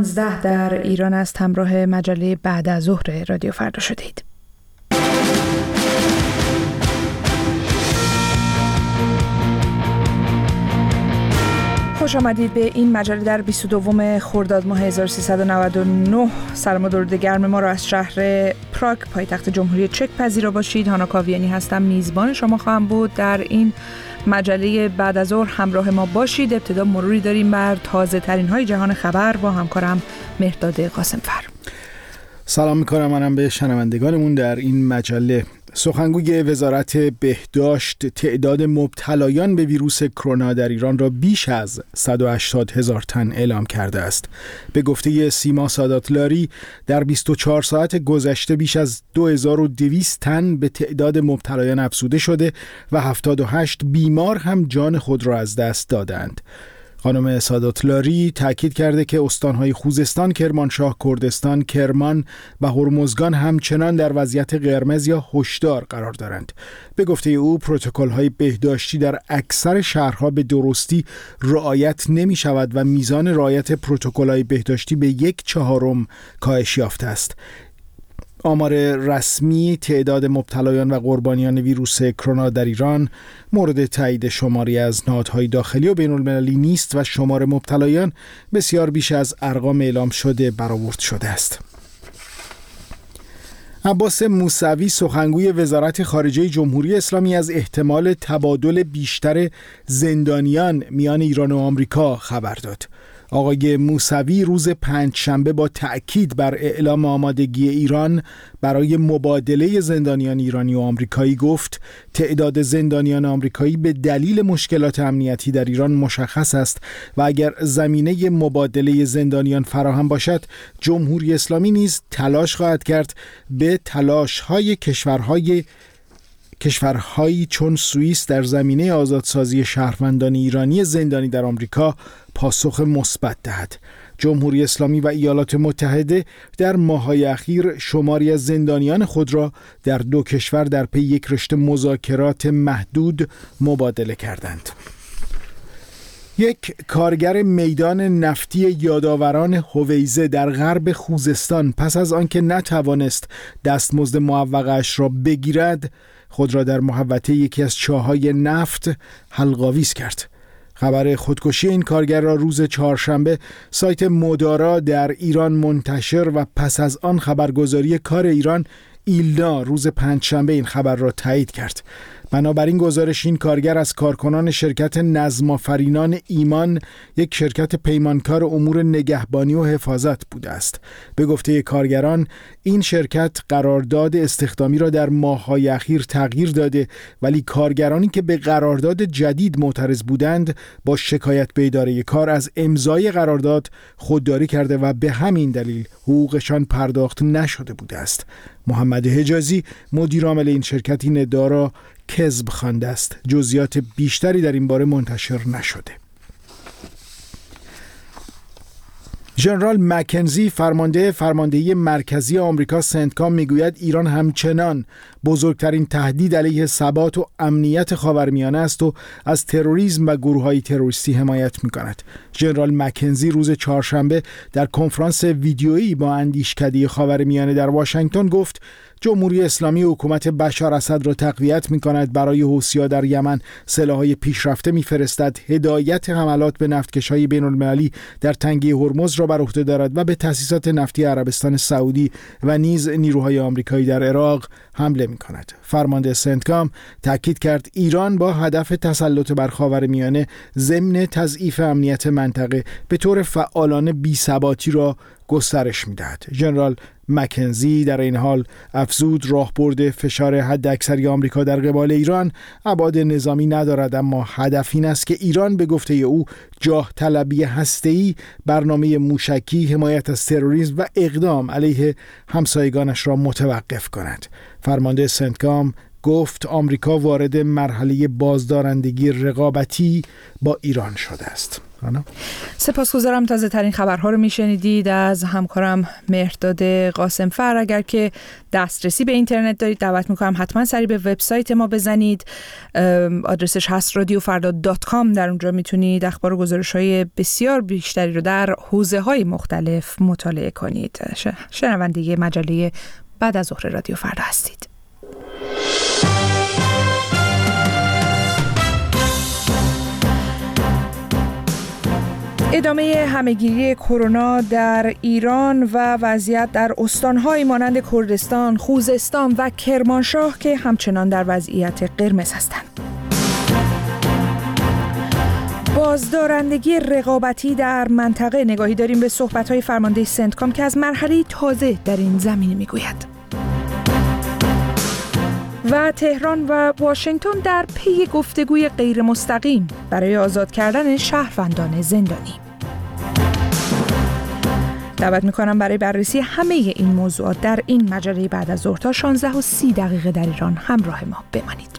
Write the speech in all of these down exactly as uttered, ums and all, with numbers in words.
پانزده در ایران است. همراه مجله بعد از ظهر رادیو فردا شدید. خوش آمدید به این مجله در بیست و دوم خرداد ماه هزار و سیصد و نود و نه. سلام و درود گرم ما را از شهر پراگ پایتخت جمهوری چک پذیرا باشید. هانا کاویانی هستم، میزبان شما خواهم بود در این مجله بعد از ظهر. همراه ما باشید. ابتدا مروری داریم بر تازه ترین های جهان خبر با همکارم مهرداد قاسمفر. سلام میکنم منم به شنوندگانمون در این مجله. سخنگوی وزارت بهداشت تعداد مبتلایان به ویروس کرونا در ایران را بیش از صد و هشتاد هزار تن اعلام کرده است. به گفته سیما ساداتلاری در بیست و چهار ساعت گذشته بیش از دو هزار و دویست تن به تعداد مبتلایان افزوده شده و هفتاد و هشت بیمار هم جان خود را از دست دادند. خانم ساداتلاری تاکید کرده که استانهای خوزستان، کرمانشاه، کردستان، کرمان و هرمزگان همچنان در وضعیت قرمز یا هشدار قرار دارند. به گفته او پروتکل‌های بهداشتی در اکثر شهرها به درستی رعایت نمی شود و میزان رعایت پروتکل‌های بهداشتی به یک چهارم کاهش یافته است. آمار رسمی تعداد مبتلایان و قربانیان ویروس کرونا در ایران مورد تایید شماری از نهادهای داخلی و بین المللی نیست و شمار مبتلایان بسیار بیش از ارقام اعلام شده برآورد شده است. عباس موسوی سخنگوی وزارت خارجه جمهوری اسلامی از احتمال تبادل بیشتر زندانیان میان ایران و آمریکا خبر داد. آقای موسوی روز پنجشنبه با تأکید بر اعلام آمادگی ایران برای مبادله زندانیان ایرانی و آمریکایی گفت تعداد زندانیان آمریکایی به دلیل مشکلات امنیتی در ایران مشخص است و اگر زمینه مبادله زندانیان فراهم باشد جمهوری اسلامی نیز تلاش خواهد کرد به تلاش‌های کشورهای کشورهایی چون سوئیس در زمینه آزادسازی شهروندان ایرانی زندانی در آمریکا پاسخ مثبت دهد. جمهوری اسلامی و ایالات متحده در ماه‌های اخیر شماری از زندانیان خود را در دو کشور در پی یک رشته مذاکرات محدود مبادله کردند. یک کارگر میدان نفتی یادآوران هویزه در غرب خوزستان پس از آنکه نتوانست دستمزد معوقه‌اش را بگیرد خود را در محوطه یکی از چاه‌های نفت حلق‌آویز کرد. خبر خودکشی این کارگر را روز چهارشنبه سایت مدارا در ایران منتشر و پس از آن خبرگزاری کار ایران ایلنا روز پنجشنبه این خبر را تایید کرد. بنابراین گزارش این کارگر از کارکنان شرکت نظم‌آفرینان ایمان، یک شرکت پیمانکار امور نگهبانی و حفاظت بوده است. به گفته کارگران این شرکت قرارداد استخدامی را در ماه‌های اخیر تغییر داده ولی کارگرانی که به قرارداد جدید معترض بودند با شکایت به اداره کار از امضای قرارداد خودداری کرده و به همین دلیل حقوقشان پرداخت نشده بوده است. محمد حجازی مدیر عامل این شرکت این ادعا را کذب خوانده است. جزئیات بیشتری در این باره منتشر نشده. ژنرال مکنزی فرمانده فرماندهی مرکزی آمریکا سنتکام میگوید ایران همچنان بزرگترین تهدید علیه ثبات و امنیت خاورمیانه است و از تروریسم و گروه‌های تروریستی حمایت می‌کند. ژنرال مکنزی روز چهارشنبه در کنفرانس ویدیویی با اندیشکده خاورمیانه در واشنگتن گفت جمهوری اسلامی حکومت بشار اسد را تقویت می‌کند، برای حوثی‌ها در یمن سلاح‌های پیشرفته می‌فرستد، هدایت حملات به نفتکش‌های بین‌المللی در تنگه هرمز را بر عهده دارد و به تأسیسات نفتی عربستان سعودی و نیز نیروهای آمریکایی در عراق حمله می‌کند. فرمانده سنتکام تاکید کرد ایران با هدف تسلط بر خاورمیانه ضمن تضعیف امنیت منطقه به طور فعالانه بی‌ثباتی را گسترش می‌دهد. ژنرال مکنزی در این حال افزود راهبرد فشار حداکثری آمریکا در قبال ایران ابعاد نظامی ندارد، اما هدف این است که ایران به گفته او جاه طلبی هسته‌ای، برنامه موشکی، حمایت از تروریسم و اقدام علیه همسایگانش را متوقف کند. فرمانده سنتکام گفت آمریکا وارد مرحله بازدارندگی رقابتی با ایران شده است. خانم. سپاسگزارم. تازه ترین خبرها رو میشنیدید از همکارم مهرداد قاسمفر. اگر که دسترسی به اینترنت دارید دعوت میکنم حتما سری به وبسایت ما بزنید. آدرسش هست رادیو فردا دات کام. در اونجا میتونید اخبار و گزارش‌های بسیار بیشتری رو در حوزه‌های مختلف مطالعه کنید. شنونده مجله بعد از ظهر رادیو فردا هستید. ادامه همه‌گیری کرونا در ایران و وضعیت در استان‌هایی مانند کردستان، خوزستان و کرمانشاه که همچنان در وضعیت قرمز هستند. بازدارندگی رقابتی در منطقه. نگاهی داریم به صحبت‌های فرمانده سنتکام که از مرحله تازه در این زمینه می‌گوید. و تهران و واشنگتن در پی گفتگوی غیر مستقیم برای آزاد کردن شهروندان زندانی. دعوت میکنم برای بررسی همه این موضوعات در این مجله بعد از ظهر تا شانزده و سی دقیقه در ایران همراه ما بمانید.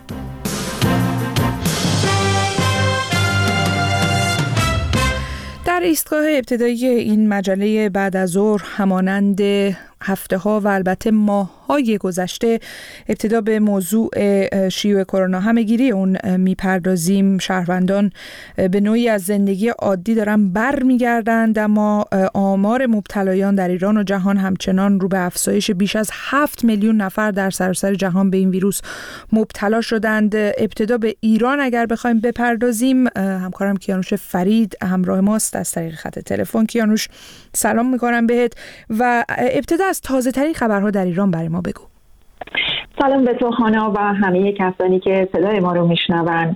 در ایستگاه ابتدایی این مجله بعد از ظهر همانند هفته ها و البته ماه های گذشته ابتدا به موضوع شیوع کرونا همه‌گیری اون میپردازیم. شهروندان به نوعی از زندگی عادی دارن بر میگردند، اما آمار مبتلایان در ایران و جهان همچنان رو به افزایش. بیش از هفت میلیون نفر در سراسر جهان به این ویروس مبتلا شدند. ابتدا به ایران اگر بخوایم بپردازیم، همکارم کیانوش فرید همراه ماست از طریق خط تلفن. کیانوش سلام میکنم بهت و ابتدا از تازه ترین خبرها در ایران برای ما بگو. سلام به تو خانا و همه کسانی که صدای ما رو میشنون.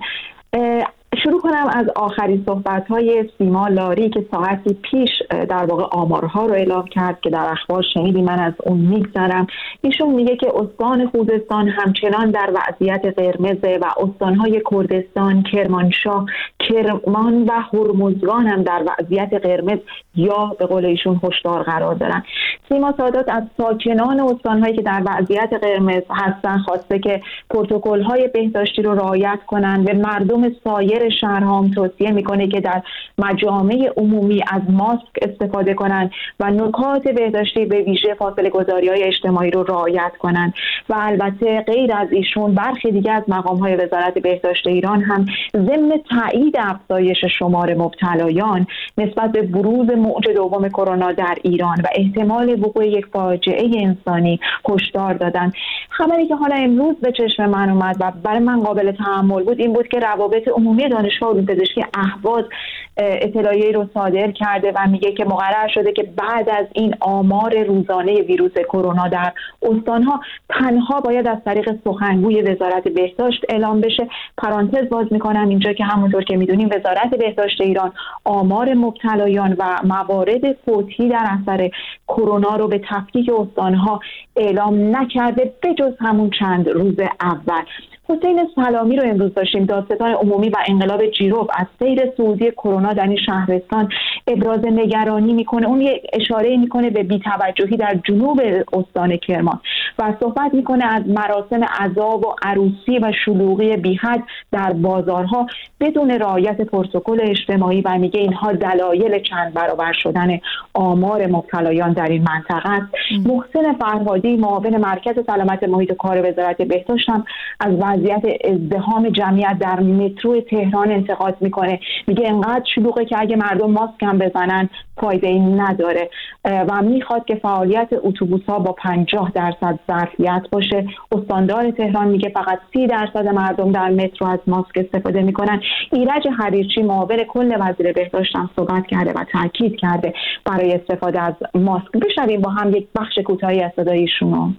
شروع کنم از آخرین صحبت‌های سیما لاری که ساعتی پیش در واقع آمارها رو اعلام کرد که در اخبار شنیدی. من از اون میگذرم. ایشون میگه که استان خوزستان همچنان در وضعیت قرمزه و استان‌های کردستان، کرمانشاه، کرمان و هرمزگان هم در وضعیت قرمز یا به قول ایشون هشدار قرار دارن. سیما سادات از ساکنان استان‌هایی که در وضعیت قرمز هستن خواسته که پروتکل‌های بهداشتی رو رعایت کنن. به مردم سایر شهرها هم توصیه میکنه که در مجامع عمومی از ماسک استفاده کنن و نکات بهداشتی به ویژه فاصله گذاری های اجتماعی رو رعایت کنن. و البته غیر از ایشون برخی دیگه از مقام های وزارت بهداشت ایران هم ضمن تایید افزایش شمار مبتلایان نسبت به بروز موج دوم کرونا در ایران و احتمال وقوع یک فاجعه انسانی هشدار دادن. خبری که حالا امروز به چشم من اومد و برای من قابل تأمل بود این بود که روابط عمومی دانشگاه علوم پزشکی اهواز اطلاعیه‌ای رو صادر کرده و میگه که مقرر شده که بعد از این آمار روزانه ویروس کرونا در استانها تنها باید از طریق سخنگوی وزارت بهداشت اعلام بشه. پرانتز باز میکنم اینجا که همونطور که میدونیم وزارت بهداشت ایران آمار مبتلایان و موارد فوتی در اثر کرونا رو به تفکیک استانها اعلام نکرده به جز همون چند روز اول. حسین سلامی رو امروز داشتیم. دادستان عمومی و انقلاب جیروب از سیر صعودی کرونا در این شهرستان ابراز نگرانی میکنه. اون یه اشاره میکنه به بی‌توجهی در جنوب استان کرمان و صحبت میکنه از مراسم عزا و عروسی و شلوغی بی‌حد در بازارها بدون رعایت پروتکل اجتماعی و میگه اینها دلایل چند برابر شدن آمار مبتلایان در این منطقه است. محسن فرهادی معاون مرکز سلامت محیط و کار وزارت بهداشت هم از وضعیت ازدحام جمعیت در مترو تهران انتقاد میکنه. میگه انقدر شلوغه که اگه مردم ماسک هم بزنن فایده ای نداره و میخواد که فعالیت اتوبوس‌ها با پنجاه درصد ظرفیت باشه. استاندار تهران میگه فقط سی درصد مردم در مترو از ماسک استفاده میکنن. ایرج حریرچی معاون کل وزیر بهداشت هم صحبت کرده و تاکید کرده برای استفاده از ماسک. بشنویم با هم یک بخش کوتاهی از صدای ایشونو.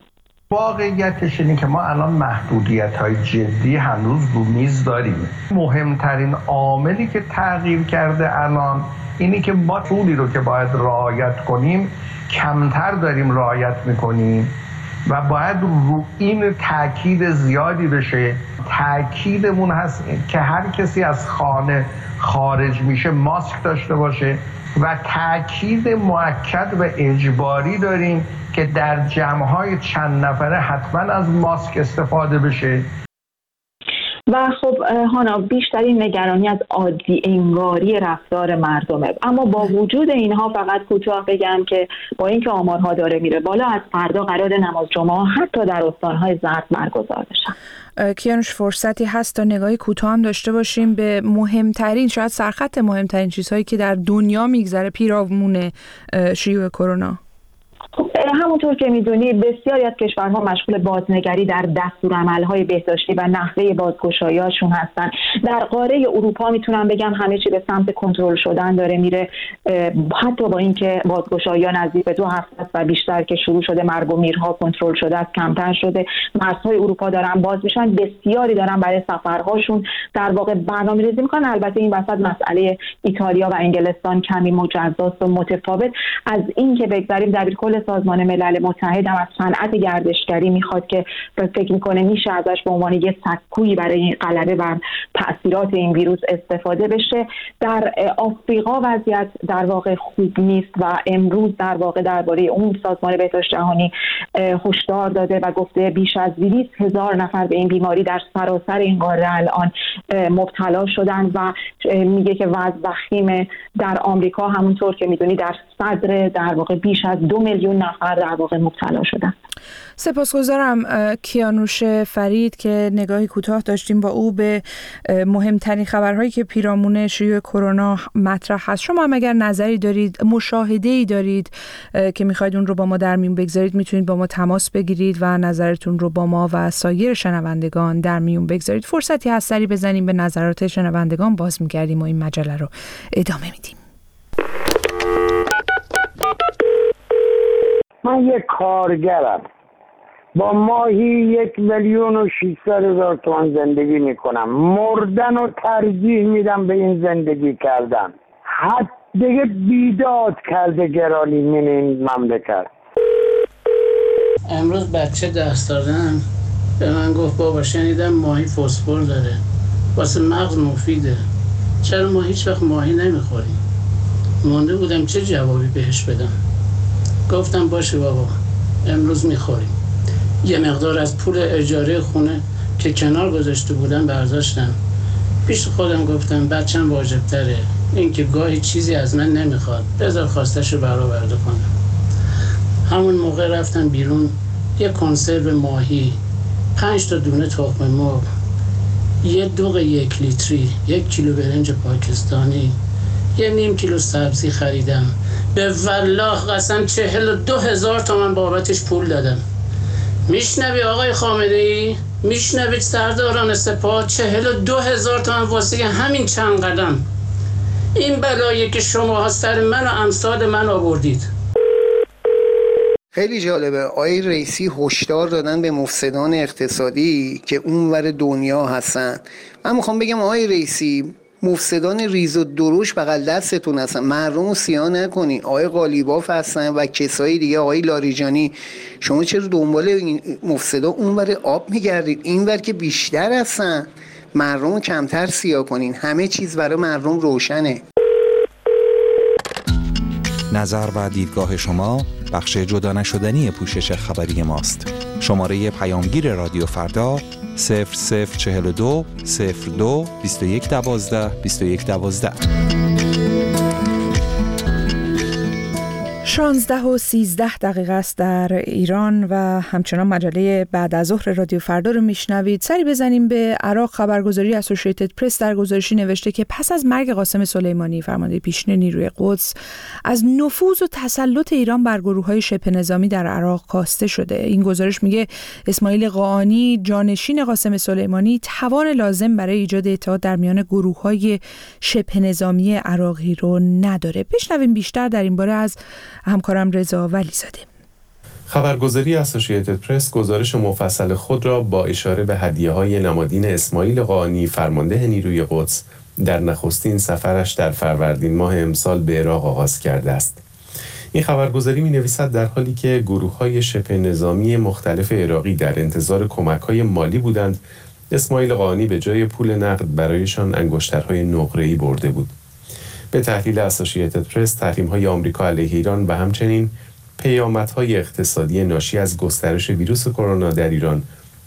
واقعیتش اینه که ما الان محدودیت‌های جدی هنوز رو میز داریم. مهمترین عاملی که تغییر کرده الان اینی که ما طولی رو که باید رعایت کنیم کمتر داریم رعایت میکنیم و باید رو این تاکید زیادی بشه. تاکیدمون هست که هر کسی از خانه خارج میشه ماسک داشته باشه و تاکید مؤکد و اجباری داریم که در جمع‌های چند نفره حتما از ماسک استفاده بشه. و خب هانا بیشترین نگرانی از عادی انگاری رفتار مردمه. اما با وجود اینها فقط کوتاه بگم که با اینکه آمارها داره میره بالا، از فردا قرار نماز جمعه حتی در استانهای زرد برگزار بشن. کیانوش فرصتی هست تا نگاهی کوتاه هم داشته باشیم به مهمترین، شاید سرخط مهمترین چیزهایی که در دنیا میگذره پیرامون شیوع کرونا؟ همونطور که میدونی بسیاری از کشورها مشغول بازنگری در دستورالعمل‌های بهداشتی و نحوه بازگشایی‌هاشون هستن. در قاره اروپا میتونم بگم همه چی به سمت کنترل شدن داره میره، حتی با اینکه بازگشایی‌ها نزدیک به دو هفته است و بیشتر که شروع شده، مرگ و میرها کنترل شده است، کمتر شده، مرزهای اروپا دارن باز میشن، بسیاری دارن برای سفرهاشون در واقع برنامه‌ریزی میکنن. البته این وسط مسئله ایتالیا و انگلستان کمی مجزاست و متفاوت. از این که بگذاریم دبیرکل سازمان ملل متحد هم از صنعت گردشگری میخواد که فکر میکنه میشه ازش به عنوان یه سکویی برای غلبه بر تاثیرات این ویروس استفاده بشه. در آفریقا وضعیت در واقع خوب نیست و امروز در واقع درباره اون سازمان بهداشت جهانی هشدار داده و گفته بیش از دویست هزار نفر به این بیماری در سراسر این قاره الان مبتلا شدن و میگه که وضع وخیمه. در آمریکا همونطور که میدونی در صدر در واقع بیش از دو میلیون نفر در واقع مبتلا شدن. سپاسگزارم کیانوش فرید که نگاهی کوتاه داشتیم با او به مهمترین خبرهایی که پیرامون شیوع کرونا مطرح هست. شما هم اگر نظری دارید، مشاهده‌ای دارید که میخواید اون رو با ما در میون بگذارید، میتونید با ما تماس بگیرید و نظرتون رو با ما و سایر شنوندگان در میون بگذارید. فرصتی هست سری بزنیم به نظرات شنوندگان، باز می‌گردیم و این مجله رو ادامه میدیم. من یک کارگرم، با ماهی یک میلیون و ششصد هزار تومان زندگی میکنم. مردن و ترجیح میدم به این زندگی کردن. حد دیگه بیداد کرده گرانی من این مملکت. امروز بچه درس دادن به من گفت بابا شنیدم ماهی فسفر داره، واسه مغز مفیده، چرا ما هیچ وقت ماهی نمیخوریم؟ مونده بودم چه جوابی بهش بدم. گفتم باشه بابا امروز میخوریم. یه مقدار از پول اجاره خونه که کنار گذاشته بودم برداشتم، پیش خودم گفتم بچم واجب تره، این که گاهی چیزی از من نمیخواد، بذار خواستشو برآورده کنم. همون موقع رفتم بیرون، یه کنسرو ماهی، پنج تا دونه تخم مرغ، یه دوغ یک لیتری، یک کیلو برنج پاکستانی، یه نیم کیلو سبزی خریدم. به والله قسم چهل و دو هزار تومن بابتش پول دادم. میشنوی آقای خامنه‌ای؟ میشنوید سرداران سپاه؟ چهل و دو هزار تومن واسه همین چند قدم. این بلایی که شما سر من و امثال من آوردید. خیلی جالبه، آقای رئیسی هشدار دادن به مفسدان اقتصادی که اونور دنیا هستن. من میخوام بگم آقای رئیسی، مفسدان ریز و دروش بغل دستتون هستن، مردم رو سیاه نکنی. آقای قالیباف هستن و کسایی دیگه، آقای لاریجانی. شما چرا دنبال این مفسدا اونور آب میگردید؟ اینور که بیشتر هستن، مردم رو کمتر سیاه کنین، همه چیز برای مردم روشنه. نظر و دیدگاه شما بخش جدا نشدنی پوشش خبری ماست. شماره پیامگیر رادیو فردا صفر صفر چهل و دو صفر دو بیست و یک دوازده بیست و یک دوازده. شانزده و سیزده دقیقه است در ایران و همچنان مجله بعد از ظهر رادیو فردا رو میشنوید. سری بزنیم به عراق. خبرگزاری اسوسییتد پرس در گزارشی نوشته که پس از مرگ قاسم سلیمانی فرمانده پیشین نیروی قدس، از نفوذ و تسلط ایران بر گروه‌های شبه نظامی در عراق کاسته شده. این گزارش میگه اسماعیل قاآنی، جانشین قاسم سلیمانی، توان لازم برای ایجاد اتحاد در میان گروه‌های شبه نظامی عراقی رو نداره. بشنویم بیشتر در این باره از همکارم رضا ولیزاده. خبرگزاری اسوسییتد پرس گزارش مفصل خود را با اشاره به هدیه‌های نمادین اسماعیل قاآنی فرمانده نیروی قدس در نخستین سفرش در فروردین ماه امسال به عراق آغاز کرده است. این خبرگزاری می‌نویسد در حالی که گروه‌های شبه نظامی مختلف عراقی در انتظار کمک‌های مالی بودند، اسماعیل قاآنی به جای پول نقد برایشان انگشترهای نقره‌ای برده بود. به تحلیل اسوسییتد پرس، تحریم‌های آمریکا علیه ایران و همچنین پیامدهای اقتصادی ناشی از گسترش ویروس کرونا در ایران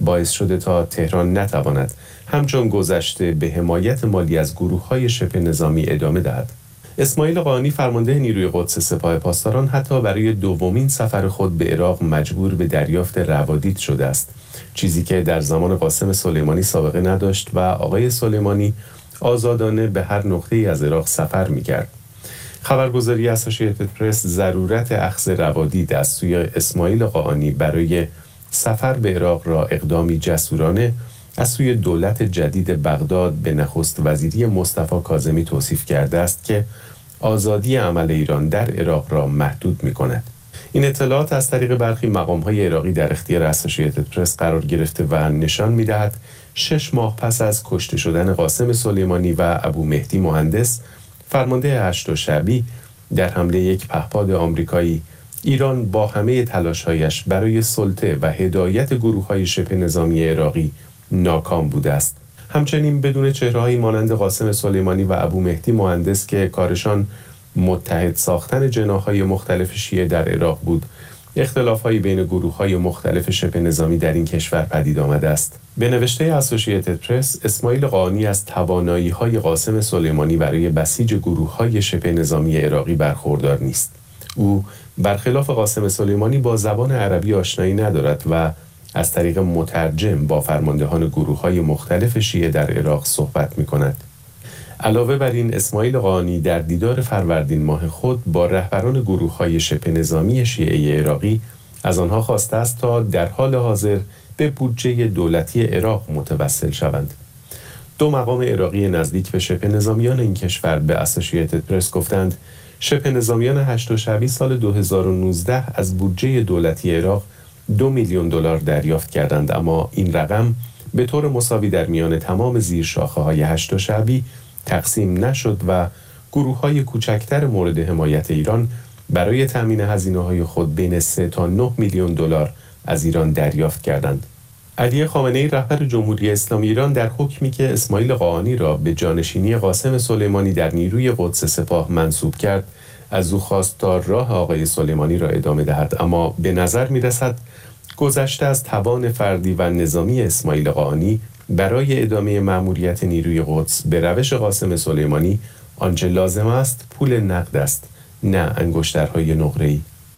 باعث شده تا تهران نتواند همچون گذشته به حمایت مالی از گروه‌های شبه نظامی ادامه دهد. اسماعیل قائنی فرمانده نیروی قدس سپاه پاسداران حتی برای دومین سفر خود به عراق مجبور به دریافت روادید شده است، چیزی که در زمان قاسم سلیمانی سابقه نداشت و آقای سلیمانی آزادانه به هر نقطه‌ای از عراق سفر می‌کرد. خبرگزاری اسوسییتد پرس ضرورت اخذ روادید از سوی اسماعیل قائنی برای سفر به عراق را اقدامی جسورانه از سوی دولت جدید بغداد به نخست وزیری مصطفی کاظمی توصیف کرده است که آزادی عمل ایران در عراق را محدود می‌کند. این اطلاعات از طریق برخی مقام‌های عراقی در اختیار اسوسییتد پرس قرار گرفته و نشان می‌دهد شش ماه پس از کشته شدن قاسم سلیمانی و ابو مهدی مهندس فرمانده هشت شعبی در حمله یک پهپاد آمریکایی، ایران با همه تلاش‌هایش برای سلطه و هدایت گروه‌های شبه نظامی عراقی ناکام بوده است. همچنین بدون چهره‌هایی مانند قاسم سلیمانی و ابو مهدی مهندس که کارشان متحد ساختن جناح‌های مختلف شیعه در عراق بود، اختلاف‌های بین گروه‌های مختلف شبه نظامی در این کشور پدید آمده است. به نوشته اسوسییتد پرس، اسماعیل قائنی از توانایی‌های قاسم سلیمانی برای بسیج گروه‌های شبه نظامی عراقی برخوردار نیست. او برخلاف قاسم سلیمانی با زبان عربی آشنایی ندارد و از طریق مترجم با فرماندهان گروه‌های مختلف شیعه در عراق صحبت می‌کند. علاوه بر این، اسماعیل قائنی در دیدار فروردین ماه خود با رهبران گروه‌های شبه نظامی شیعه عراقی از آنها خواسته است تا در حال حاضر به بودجه دولتی عراق متوسل شوند. دو مقام عراقی نزدیک به شبه نظامیان این کشور به اسوسییتد پرس گفتند شبه نظامیان هشت شعبی سال دو هزار و نوزده از بودجه دولتی عراق دو میلیون دلار دریافت کردند، اما این رقم به طور مساوی در میان تمام زیر شاخه های هشت شعبی تقسیم نشد و گروه های کوچکتر مورد حمایت ایران برای تامین هزینه های خود بین سه تا نه میلیون دلار از ایران دریافت کردند. علی خامنه‌ای رهبر جمهوری اسلامی ایران در حکمی که اسماعیل قائنی را به جانشینی قاسم سلیمانی در نیروی قدس سپاه منصوب کرد، از او خواست تا راه آقای سلیمانی را ادامه دهد، اما به نظر می‌رسد گذشته از توان فردی و نظامی اسماعیل قائنی برای ادامه مأموریت نیروی قدس به روش قاسم سلیمانی آنچه لازم است پول نقد است، نه انگشترهای نقره‌ای.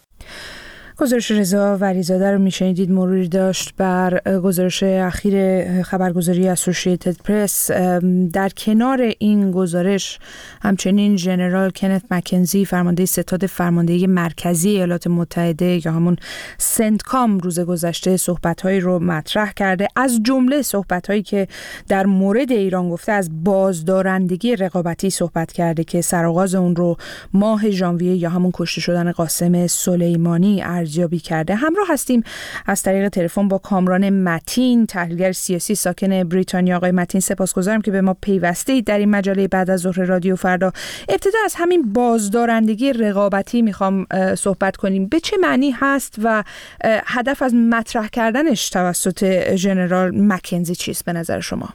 گزارش رضا ولیزاده رو میشنیدید. مروری داشت بر گزارش اخیر خبرگزاری اسوسییتد پرس. در کنار این گزارش همچنین ژنرال کنت مکنزی فرمانده ستاد فرماندهی مرکزی ایالات متحده یا همون سنتکام روز گذشته صحبت‌هایی رو مطرح کرده، از جمله صحبت‌هایی که در مورد ایران گفته از بازدارندگی رقابتی صحبت کرده که سرآغاز اون رو ماه ژانویه یا همون کشته شدن قاسم سلیمانی ارزیابی کرده. همراه هستیم از طریق تلفن با کامران متین، تحلیلگر سیاسی ساکن بریتانیا. آقای متین، سپاسگزارم که به ما پیوسته اید در این مجله بعد از ظهر رادیو فردا. ابتدا از همین بازدارندگی رقابتی میخوام صحبت کنیم. به چه معنی هست و هدف از مطرح کردنش توسط ژنرال مکنزی چیست به نظر شما؟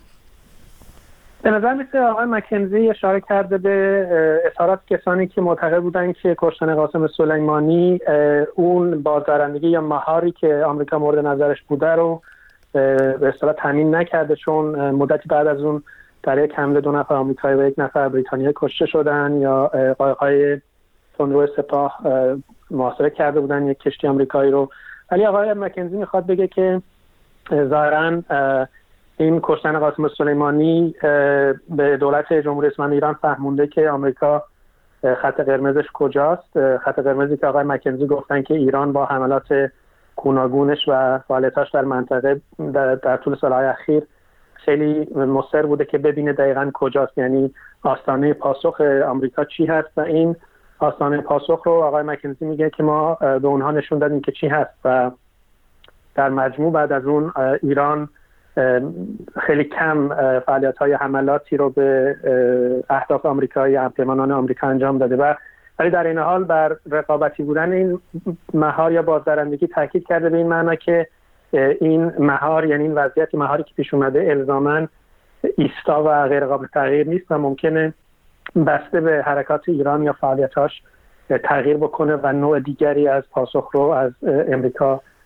به نظر میسه آقای مکنزی اشاره کرده به اظهارات کسانی که معتقد بودن که کشتن قاسم سلیمانی اون بازدارندگی یا مهاری که آمریکا مورد نظرش بوده رو به اصطلاح تامین نکرده، چون مدتی بعد از اون در یک حمله دو نفر آمریکایی و یک نفر بریتانیایی کشته شدن یا قایق‌های تندرو سپاه محاصره کرده بودن یک کشتی آمریکایی رو. ولی آقای مکنزی میخواد بگه که ظاهراً این کشتن قاسم سلیمانی به دولت جمهوری اسلامی ایران فهمونده که آمریکا خط قرمزش کجاست. خط قرمزی که آقای مکنزی گفتن که ایران با حملات گوناگونش و فعالیتاش در منطقه در, در طول سالهای اخیر خیلی مصر بوده که ببینه دقیقاً کجاست، یعنی آستانه پاسخ آمریکا چی هست و این آستانه پاسخ رو آقای مکنزی میگه که ما به اونها نشون دادیم که چی هست و در مجموع بعد از اون ایران خیلی کم فعالیت‌های حملاتی رو به اهداف آمریکایی همپیمانان آمریکا انجام داده و ولی در این حال بر رقابتی بودن این مهار یا بازدارندگی تاکید کرده به این معنی که این مهار یعنی این وضعیت مهاری که پیش اومده الزاماً ایستا و غیر قابل تغییر نیست و ممکنه بسته به حرکات ایران یا فعالیتاش تغییر بکنه و نوع دیگری از پاسخ رو از امریکا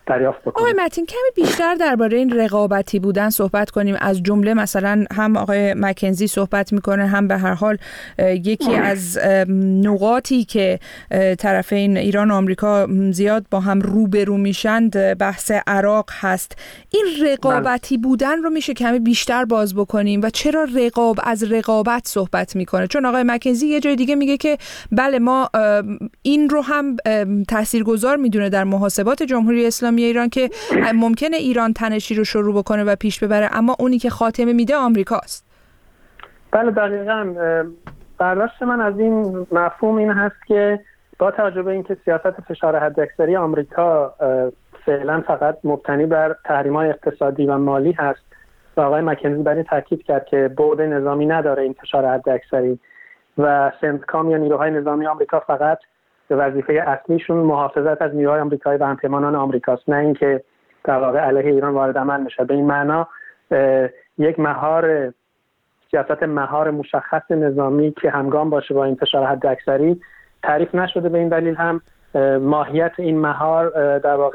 دریافت بکنیم. آقای متین کمی بیشتر درباره این رقابتی بودن صحبت کنیم. از جمله مثلا هم آقای مکنزی صحبت میکنه، هم به هر حال یکی از نقاطی که طرفین ایران و آمریکا زیاد با هم روبرو میشند بحث عراق هست. این رقابتی بودن رو میشه کمی بیشتر باز بکنیم و چرا رقاب از رقابت صحبت میکنه؟ چون آقای مکنزی یه جای دیگه میگه که بله ما این رو هم تاثیرگذار میدونه در محاسبات جمهوری اسلامی ایران که ممکنه ایران تنشی رو شروع بکنه و پیش ببره، اما اونی که خاتمه میده آمریکاست. بله دقیقاً. برداشت من از این مفهوم این هست که با توجه به اینکه سیاست فشار حداکثری آمریکا فعلا فقط مبتنی بر تحریم‌های اقتصادی و مالی هست و آقای مکنزی بر این تاکید کرد که بعد نظامی نداره این فشار حداکثری و سنتکام یا نیروهای نظامی آمریکا فقط وظیفه اصلیشون محافظت از نیروهای آمریکایی و همپیمانان آمریکاست، نه اینکه در واقع علیه ایران وارد عمل بشه. به این معنا یک مهار سیاست مهار مشخص نظامی که همگام باشه با این فشار حداکثری تعریف نشده. به این دلیل هم ماهیت این مهار در واقع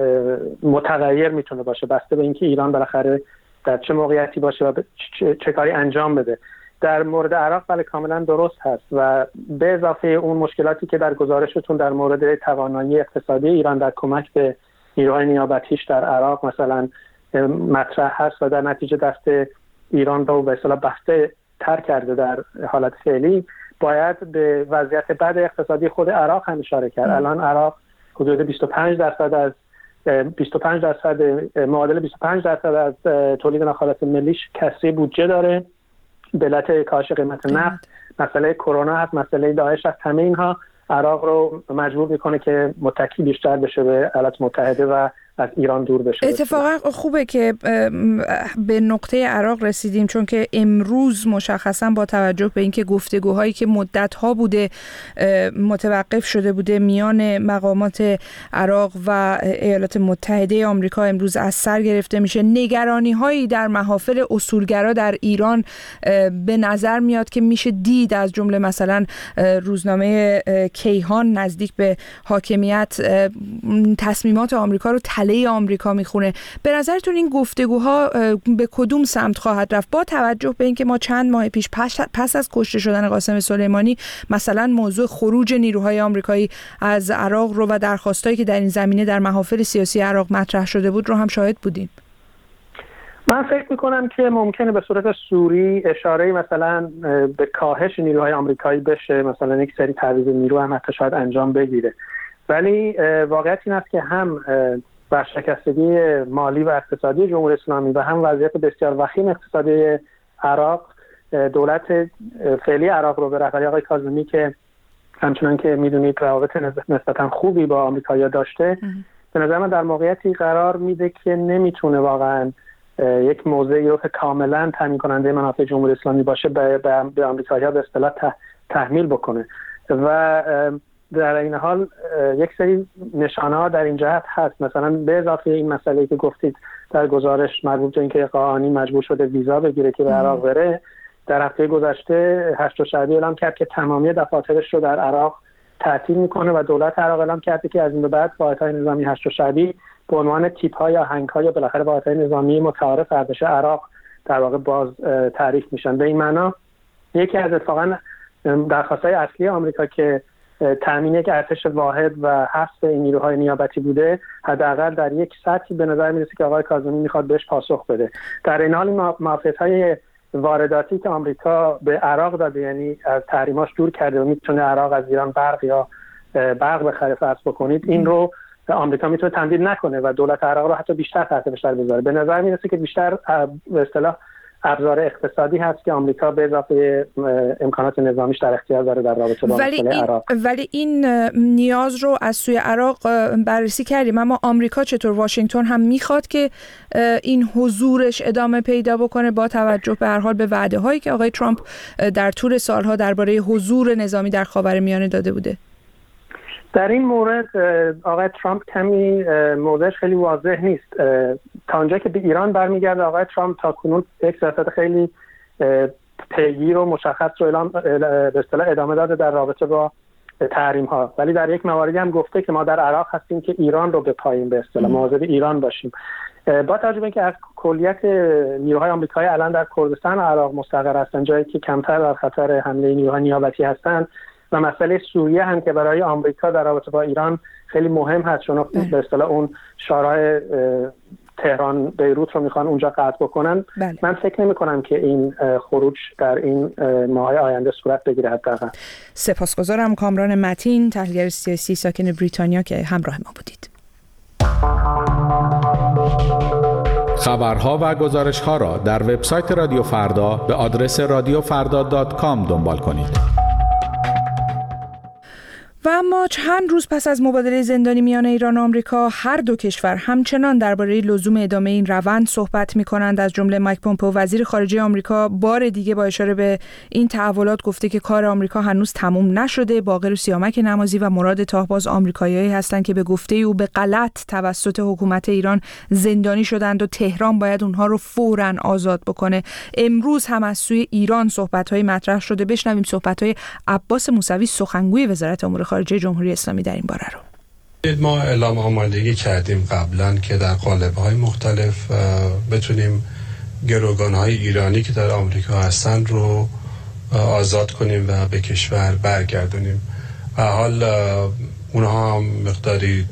متغیر میتونه باشه بسته به اینکه ایران بالاخره در چه موقعیتی باشه و چه, چه کاری انجام بده. در مورد عراق بله کاملا درست هست و به اضافه اون مشکلاتی که در گزارشتون در مورد توانایی اقتصادی ایران در کمک به نیروهای نیابتیش در عراق مثلا مطرح هست و در نتیجه دست ایران رو به اصطلاح بسته تر کرده در حالت فعلی، باید به وضعیت بد اقتصادی خود عراق هم اشاره کرد. الان عراق حدود بیست و پنج درصد از بیست و پنج درصد معادل بیست و پنج درصد از تولید ناخالص ملیش کسری بودجه داره. به علت کاهش قیمت نفت، مسئله کرونا هست، مسئله داعش هست، همه اینها عراق رو مجبور میکنه که متکی بیشتر بشه به ایالات متحده و از ایران دور بشه. اتفاقا خوبه که به نقطه عراق رسیدیم، چون که امروز مشخصا با توجه به اینکه گفتگوهایی که مدت‌ها بوده متوقف شده بوده میان مقامات عراق و ایالات متحده آمریکا امروز از سر گرفته میشه. نگرانی‌هایی در محافل اصولگرا در ایران به نظر میاد که میشه دید، از جمله مثلا روزنامه کیهان نزدیک به حاکمیت تصمیمات آمریکا رو تله آمریکا میخونه. به نظرتون این گفتگوها به کدوم سمت خواهد رفت با توجه به اینکه ما چند ماه پیش پس از کشته شدن قاسم سلیمانی مثلا موضوع خروج نیروهای آمریکایی از عراق رو و درخواستایی که در این زمینه در محافل سیاسی عراق مطرح شده بود رو هم شاهد بودیم؟ من فکر میکنم که ممکنه به صورت سوری اشاره مثلا به کاهش نیروهای آمریکایی بشه، مثلا یک سری تعویض نیرو هم حتی شاید انجام بگیره، ولی واقعیت این است که هم ورشکستگی مالی و اقتصادی جمهوری اسلامی و هم وضعیت بسیار وخیم اقتصادی عراق دولت فعلی عراق رو به رهبری آقای کاظمی که همچنان که میدونید روابط نسبتا خوبی با آمریکایی‌ها داشته، به نظر من در موقعیتی قرار میده که نمیتونه واقعا یک موضعی رو که کاملا تامین کننده منافع جمهوری اسلامی باشه به, به آمریکایی‌ها به اصطلاح تحمیل بکنه و در این حال یک سری نشانه‌ها در این جهت هست. مثلا به اضافه این مسئله که گفتید در گزارش مربوط به اینکه قاآنی مجبور شده ویزا بگیره که به عراق بره، در هفته گذشته هشت شعبی اعلام کرد که تمامی دفاترش رو در عراق تعطیل میکنه و دولت عراق اعلام کرده که از این به بعد واحدهای نظامی هشت شعبی به عنوان تیپ‌ها یا هنگ‌ها یا بالاخره واحدهای نظامی متعارف ارتش عراق در واقع باز تعریف میشن. به این معنا یکی از اتفاقا درخواست‌های اصلی آمریکا که تامین یک ارتش واحد و حذف این نیروهای نیابتی بوده، حداقل در یک سطحی به نظر میرسه که آقای کاظمی میخواد بهش پاسخ بده. در این حال این معافیت‌های وارداتی که آمریکا به عراق داده، یعنی از تحریماش دور کرده و میتونه عراق از ایران برق یا برق بخره فرض بکنید، این رو آمریکا میتونه تمدید نکنه و دولت عراق رو حتی بیشتر تحت فشار بذاره. به نظر میرسه که بیشتر به اصطلاح ابزار اقتصادی هست که آمریکا به اضافه امکانات نظامیش در اختیار داره در رابطه با ولی مسئله این عراق. ولی این نیاز رو از سوی عراق بررسی کردیم، اما آمریکا چطور؟ واشنگتن هم میخواد که این حضورش ادامه پیدا بکنه با توجه به هر حال به وعده هایی که آقای ترامپ در طول سالها درباره حضور نظامی در خاورمیانه داده بوده. در این مورد آقای ترامپ کمی موضعش خیلی واضح نیست. تا اونجا که به ایران برمیگرده، آقای ترامپ تا کنون یک سیاست خیلی پیگیر و مشخص رو اعلام به اصطلاح ادامه داده در رابطه با تحریم ها، ولی در یک مواردی هم گفته که ما در عراق هستیم که ایران رو بپاییم، به اصطلاح مواظب ایران باشیم. با توجه به اینکه از کلیت نیروهای آمریکایی الان در کردستان و عراق مستقر هستن، جایی که کمتر در خطر حمله نیروهای نیابتی هستن، و مسئله سوریه هم که برای آمریکا در رابطه با ایران خیلی مهم هست، چون به اصطلاح اون شورای تهران بیروت رو میخوان اونجا قطع بکنن. بله. من فکر نمی کنم که این خروج در این ماهای آینده صورت بگیره حداقل. سپاسگزارم کامران متین، تحلیلگر سیاسی ساکن بریتانیا، که همراه ما بودید. خبرها و گزارش‌ها را در وبسایت رادیو فردا به آدرس رادیو فردا دات کام دنبال کنید. و اما چند روز پس از مبادله زندانی میان ایران و آمریکا، هر دو کشور همچنان درباره لزوم ادامه این روند صحبت می‌کنند. از جمله مایک پومپئو وزیر خارجه آمریکا بار دیگه با اشاره به این تحولات گفته که کار آمریکا هنوز تموم نشده. باقر و سیامک نمازی و مراد تاهباز آمریکایی‌هایی هستند که به گفته او به غلط توسط حکومت ایران زندانی شدند و تهران باید اونها رو فوراً آزاد بکنه. امروز هم از سوی ایران صحبت‌های مطرح شده. بشنویم صحبت‌های عباس موسوی، سخنگوی وزارت امور خارجه جمهوری اسلامی، در این باره رو. ما اعلام آمادگی کردیم قبلا که در قالب‌های مختلف بتونیم گروگان‌های ایرانی که در آمریکا هستن رو آزاد کنیم و به کشور برگردونیم. و حال اونها هم مقداری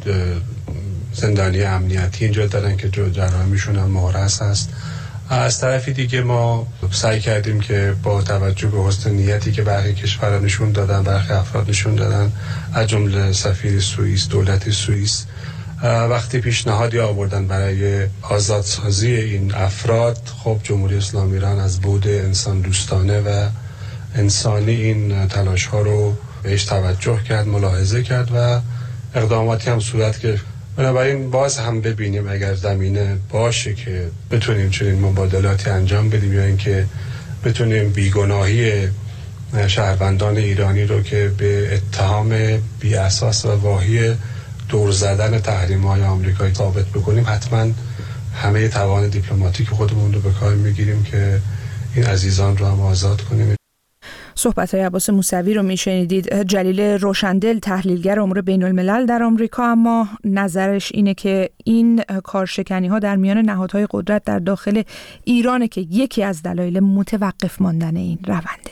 زندانی امنیتی اینجا دارن که جرائمشون هم مورث هست. از طرفی دیگه ما سعی کردیم که با توجه به حسن نیتی که برخی کشورها نشون دادن، برخی افراد نشون دادن، از جمله سفیر سوئیس، دولت سوئیس، وقتی پیشنهادی آوردن برای آزادسازی این افراد، خب جمهوری اسلامی ایران از بعد انسان دوستانه و انسانی این تلاش ها رو بهش توجه کرد، ملاحظه کرد و اقداماتی هم صورت گرفت. بنابراین باز هم ببینیم اگر زمینه باشه که بتونیم چنین مبادلاتی انجام بدیم، یا اینکه بتونیم بیگناهی شهروندان ایرانی رو که به اتهام بی اساس و واهی دور زدن تحریم‌های آمریکایی ثابت بکنیم، حتما همه توان دیپلماتیک خودمون رو به کار میگیریم که این عزیزان رو هم آزاد کنیم. صحبت‌های عباس موسوی رو میشنیدید. جلیل روشندل، تحلیلگر امور بین الملل در آمریکا، اما نظرش اینه که این کارشکنی‌ها در میان نهادهای قدرت در داخل ایرانه که یکی از دلایل متوقف ماندن این رونده.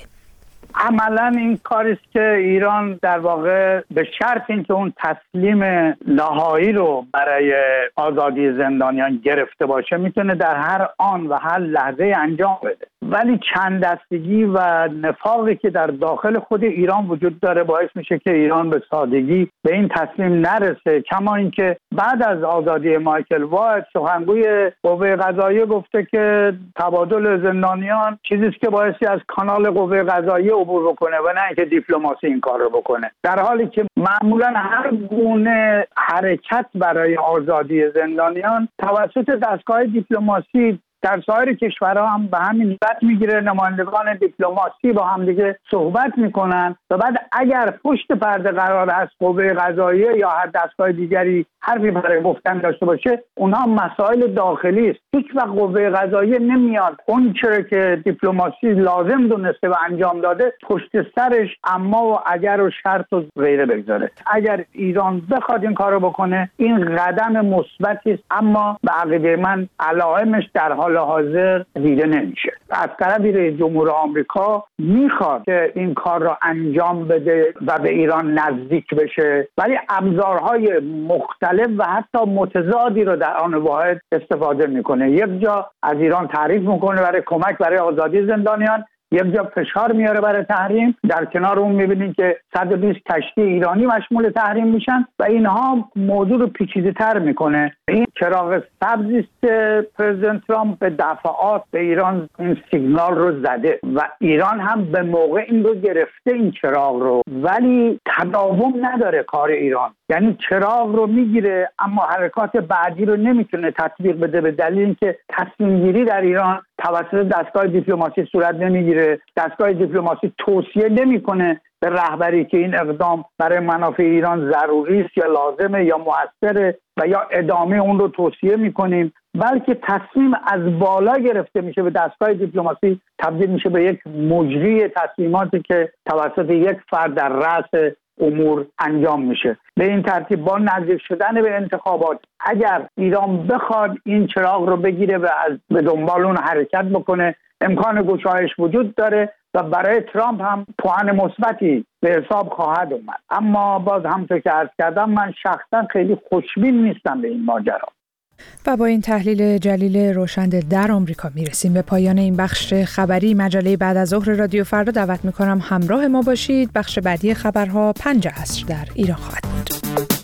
عملا این کاریست که ایران در واقع به شرط اینکه اون تسلیم نهایی رو برای آزادی زندانیان گرفته باشه میتونه در هر آن و هر لحظه انجام بده، ولی چند دستگی و نفاقی که در داخل خود ایران وجود داره باعث میشه که ایران به سادگی به این تصمیم نرسه. کما اینکه بعد از آزادی مایکل واید، سخنگوی قوه قضاییه، گفته که تبادل زندانیان چیزی است که باعثی از کانال قوه قضاییه عبور بکنه و نه اینکه دیپلماسی این کار رو بکنه، در حالی که معمولا هر گونه حرکت برای آزادی زندانیان توسط دستگاه دیپلماسی در سایر کشورها هم به همین نسبت میگیره. نمایندگان دیپلماسی با هم دیگه صحبت میکنن و بعد اگر پشت پرده قرار هست قوه قضاییه یا هر دستگاه دیگری حرفی برای گفتن داشته باشه، اونها مسائل داخلی است. هیچ وقت قوه قضاییه نمیاد اون چرا که دیپلماسی لازم دونسته و انجام داده پشت سرش اما و اگر و شرط و غیره بگذاره. اگر ایران بخواد این کارو بکنه، این قدم مثبتی است، اما به عقیده من علائمش در حال حاضر دیده نمیشه. از طرف رئیس جمهور آمریکا میخواد که این کار را انجام بده و به ایران نزدیک بشه، ولی ابزارهای مختلف و حتی متضادی رو در آن واحد استفاده میکنه. یک جا از ایران تعریف میکنه برای کمک برای آزادی زندانیان، یک جا فشار میاره برای تحریم، در کنار اون میبینید که صد و بیست کشتی ایرانی مشمول تحریم میشن و اینها موضوع رو پیچیده تر میکنه. این چراغ سبزی است که پرزیدنت ترامپ به دفعات به ایران این سیگنال رو زده و ایران هم به موقع این رو گرفته، این چراغ رو، ولی تداوم نداره کار ایران. یعنی چراغ رو میگیره اما حرکات بعدی رو نمیتونه تطبیق بده به دلیل اینکه تصمیم گیری در ایران توسط دستگاه دیپلماسی صورت نمیگیره. دستگاه دیپلماسی توصیه نمیکنه به رهبری که این اقدام برای منافع ایران ضروری است یا لازمه یا مؤثره و یا ادامه اون رو توصیه میکنیم، بلکه تصمیم از بالا گرفته میشه، به دستگاه دیپلماسی تبدیل میشه به یک مجری تصمیماتی که توسط یک فرد در رأس امور انجام میشه. به این ترتیب با نزدیک شدن به انتخابات اگر ایران بخواد این چراغ رو بگیره و از به دنبال اون حرکت بکنه، امکان گشایش وجود داره و برای ترامپ هم پوان مثبتی به حساب خواهد اومد. اما باز همونطور که عرض کردم من شخصا خیلی خوشبین نیستم به این ماجرا. و با این تحلیل جلیل روشندل در آمریکا میرسیم به پایان این بخش خبری مجله بعد از ظهر رادیو فردا. دعوت میکنم همراه ما باشید. بخش بعدی خبرها پنج عصر در ایران خواهد بود.